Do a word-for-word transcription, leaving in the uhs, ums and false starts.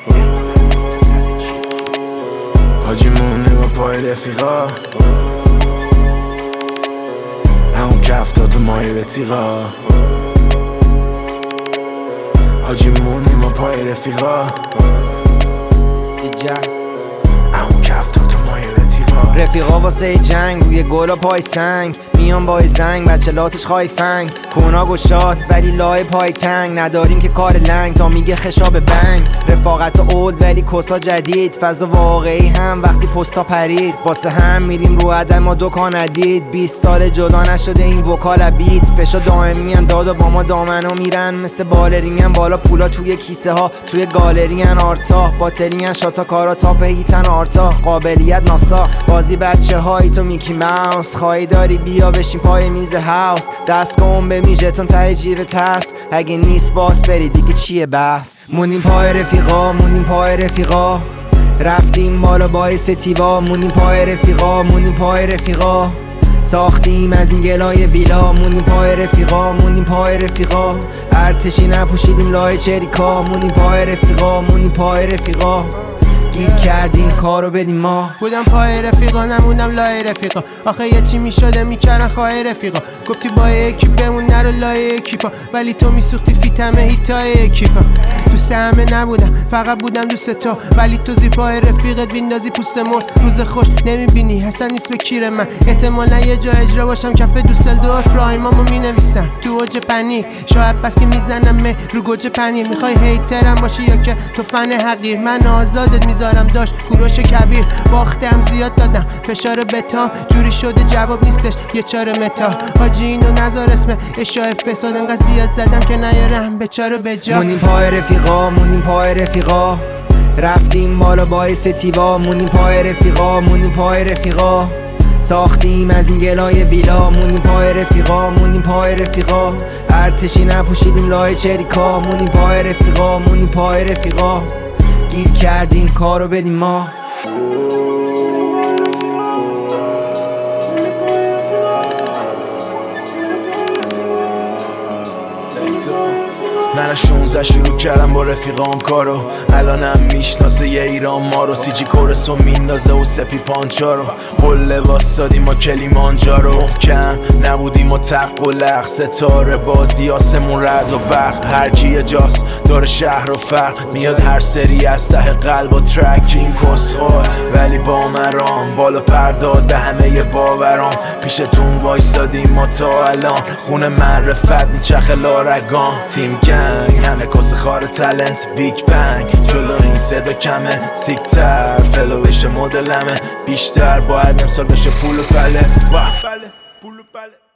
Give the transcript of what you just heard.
حاجی مونی با پای رفیقا، همون کفتات و مایه به تیغا. حاجی مونی با پای رفیقا، همون کفتات و مایه به تیغا. رفیقا واسه جنگ روی گلا پای سنگ، میان بای زنگ بچه لاتش خواهی فنگ. کونا گشاد ولی لای پای تنگ، نداریم که کار لنگ تا میگه خشاب بنگ. رفاقت اولد ولی کسا جدید، فضا واقعی هم وقتی پستا پرید. واسه هم میریم رو عدم و دکان ندید، بیست سال جدا نشده این وکال بیت. پشا دائمی ان داد و با ما دامنو میرن، مثل بالرین ان بالا پولا توی کیسه ها. توی گالری ان آرتا باطلی ان شاتا کارا تاپ هیتن آرتا. قابلیت ناسا بازی بچه هایی تو میکی ماوس، خواهی داری بیا بشین پای میز هاوس. دست کن به میجتون ته جیب تست، اگه نیست باس بری دیگه چیه بحث. موندیم پای رفیقا، موندیم پای رفیقا، رفتیم بالا بای ستیوا. موندیم پای رفیقا، موندیم پای رفیقا، ساختیم از این گلای ویلا. موندیم پای رفیقا، موندیم پای رفیقا، ارتشی نپوشیدیم لای چریکا. موندیم پای رفیقا، موندیم پای رفیقا، گیر کردیم کارو بدیم ما. بودم پای رفیقا نموندم لای رفیقا، آخه یه چی میشده میکردن خواه رفیقا. گفتی با یکی بمون نرو لای اکیپا، ولی تو میسوختی فیتمه هیتای اکیپا. دوست همه نبودم فقط بودم دوست تو، ولی تو زیر پای رفیقت بیندازی پوست مرس. روز خوش نمیبینی حسن نیست به کیر من، احتمالا یه جا اجرا باشم کفه دوسل دو افراهیمامو مینویسم تو اوج پنیر. شاید بس که میزنم مه رو گوجه پنیر، میخوای هیترم باشی یا که تو فن حقیر. من آزادت میذارم داشت کوروش کبیر، باختم زیاد دادم فشار بتام، جوری شده جواب نیستش یه چاره متا. حاجی اینو نذار اسم اشاع فساد، انقدر زیاد زدم که نیارم به چاره به جا. موندیم پای رفیقا، موندیم پای رفیقا، رفتیم بالا بای ستیوا. موندیم پای رفیقا، موندیم پای رفیقا، ساختیم از این گلای ویلا. موندیم پای رفیقا، موندیم پای رفیقا، ارتشی نپوشیدیم لای چریکا. موندیم پای رفیقا، موندیم پای رفیقا، گیر کردیم کارو بدیم ما. من از شونزده شروع کردم با رفیقام کارو، الانم میشناسه یه ایران ما رو. سی جی کورسو میندازه و سپی پانچا رو، قله واسادیم ما کلیمانجا رو. محکم نبودیم و تق و لغ، ستاره بازی آسمون رد و برق. هر کی یه جاست داره شهر و فرق، میاد هر سری از ته قلب و ترک. تیم کسخور ولی با مرام، بالا پرداد به همه باورام. پیشتون وایسادیم ما تا الان، خونه معرفت میچخه لارگان. تیم همه کس خار تلنت بیگ بنگ، جلو این صدا کمه سیکتر فلوش مدلمه. بیشتر باید امسال بشه پول و پله.